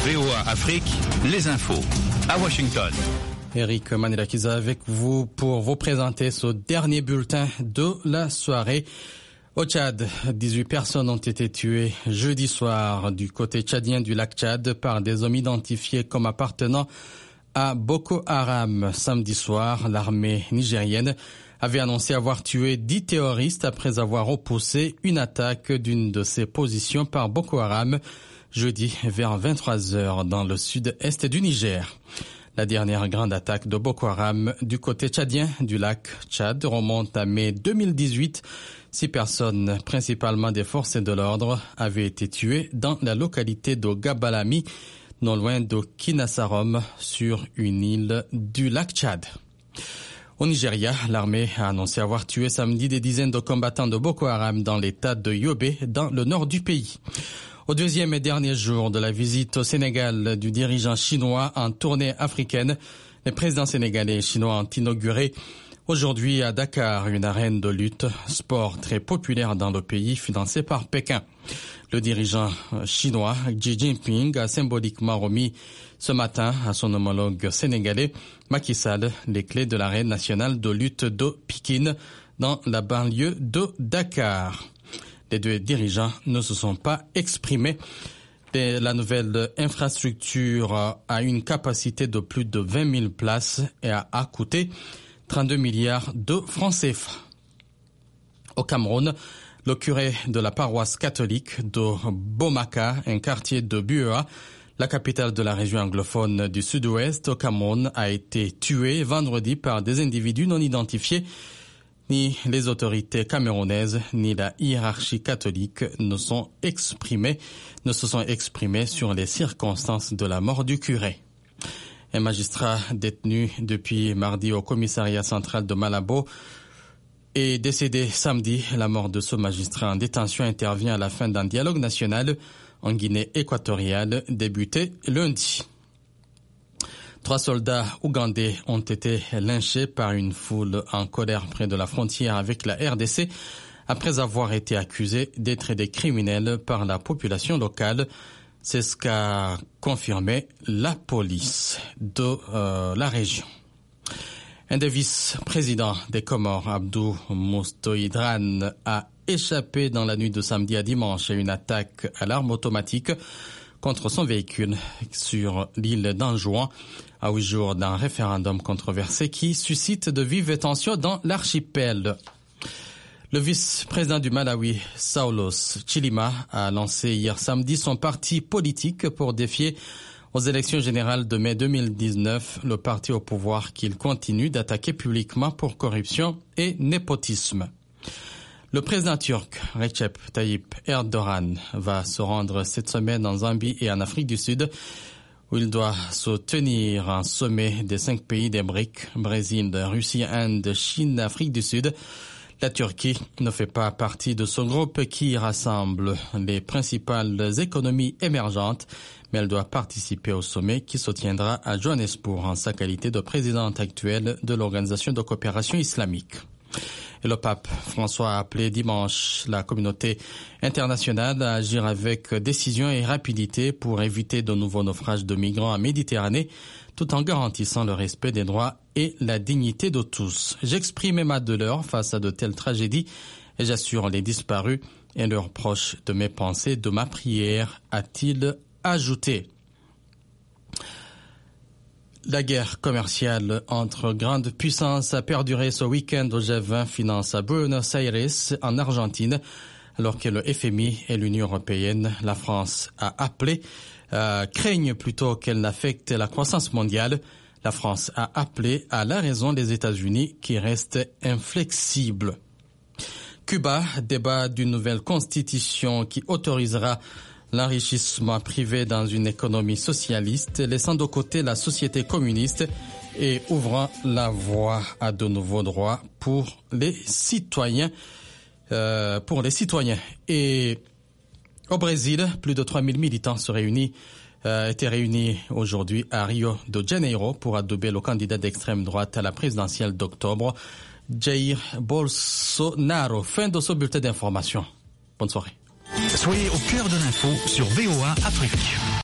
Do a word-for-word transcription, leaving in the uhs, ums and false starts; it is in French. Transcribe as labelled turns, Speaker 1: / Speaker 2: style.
Speaker 1: V O A Afrique, les infos à Washington.
Speaker 2: Eric Manilakiza avec vous pour vous présenter ce dernier bulletin de la soirée. Au Tchad, dix-huit personnes ont été tuées jeudi soir du côté tchadien du lac Tchad par des hommes identifiés comme appartenant à Boko Haram. Samedi soir, l'armée nigérienne avait annoncé avoir tué dix terroristes après avoir repoussé une attaque d'une de ses positions par Boko Haram jeudi vers vingt-trois heures dans le sud-est du Niger. La dernière grande attaque de Boko Haram du côté tchadien du lac Tchad remonte à mai deux mille dix-huit. Six personnes, principalement des forces de l'ordre, avaient été tuées dans la localité de Gabalami, non loin de Kinasarom, sur une île du lac Tchad. Au Nigeria, l'armée a annoncé avoir tué samedi des dizaines de combattants de Boko Haram dans l'état de Yobe, dans le nord du pays. Au deuxième et dernier jour de la visite au Sénégal du dirigeant chinois en tournée africaine, les présidents sénégalais et chinois ont inauguré aujourd'hui à Dakar une arène de lutte, sport très populaire dans le pays, financé par Pékin. Le dirigeant chinois Xi Jinping a symboliquement remis ce matin à son homologue sénégalais Macky Sall les clés de l'arène nationale de lutte de Pikine dans la banlieue de Dakar. Les deux dirigeants ne se sont pas exprimés. La nouvelle infrastructure a une capacité de plus de vingt mille places et a coûté trente-deux milliards de francs C F A. Au Cameroun, le curé de la paroisse catholique de Bomaka, un quartier de Buea, la capitale de la région anglophone du sud-ouest au Cameroun, a été tué vendredi par des individus non identifiés. Ni les autorités camerounaises ni la hiérarchie catholique ne sont exprimés, ne se sont exprimés sur les circonstances de la mort du curé. Un magistrat détenu depuis mardi au commissariat central de Malabo est décédé samedi. La mort de ce magistrat en détention intervient à la fin d'un dialogue national en Guinée équatoriale débuté lundi. Trois soldats ougandais ont été lynchés par une foule en colère près de la frontière avec la R D C après avoir été accusés d'être des criminels par la population locale. C'est ce qu'a confirmé la police de euh, la région. Un des vice-présidents des Comores, Abdou Moustoïdran, a échappé dans la nuit de samedi à dimanche à une attaque à l'arme automatique contre son véhicule sur l'île d'Anjouan, à huit jours d'un référendum controversé qui suscite de vives tensions dans l'archipel. Le vice-président du Malawi, Saulos Chilima, a lancé hier samedi son parti politique pour défier aux élections générales de mai deux mille dix-neuf le parti au pouvoir qu'il continue d'attaquer publiquement pour corruption et népotisme. Le président turc, Recep Tayyip Erdogan, va se rendre cette semaine en Zambie et en Afrique du Sud, où il doit se tenir un sommet des cinq pays des BRICS, Brésil, Russie, Inde, Chine, Afrique du Sud. La Turquie ne fait pas partie de ce groupe qui rassemble les principales économies émergentes, mais elle doit participer au sommet qui se tiendra à Johannesburg en sa qualité de présidente actuelle de l'Organisation de coopération islamique. Et le pape François a appelé dimanche la communauté internationale à agir avec décision et rapidité pour éviter de nouveaux naufrages de migrants en Méditerranée, tout en garantissant le respect des droits et la dignité de tous. J'exprime ma douleur face à de telles tragédies et j'assure les disparus et leurs proches de mes pensées, de ma prière, a-t-il ajouté. La guerre commerciale entre grandes puissances a perduré ce week-end au G vingt Finance à Buenos Aires, en Argentine, alors que le F M I et l'Union européenne, la France a appelé, euh, craignent plutôt qu'elle n'affecte la croissance mondiale. La France a appelé à la raison les États-Unis qui restent inflexibles. Cuba débat d'une nouvelle constitution qui autorisera l'enrichissement privé dans une économie socialiste, laissant de côté la société communiste et ouvrant la voie à de nouveaux droits pour les citoyens. Euh, pour les citoyens. Et au Brésil, plus de trois mille militants se réunissent, euh, étaient réunis aujourd'hui à Rio de Janeiro pour adouber le candidat d'extrême droite à la présidentielle d'octobre, Jair Bolsonaro. Fin de ce bulletin d'information. Bonne soirée.
Speaker 1: Soyez au cœur de l'info sur V O A Afrique.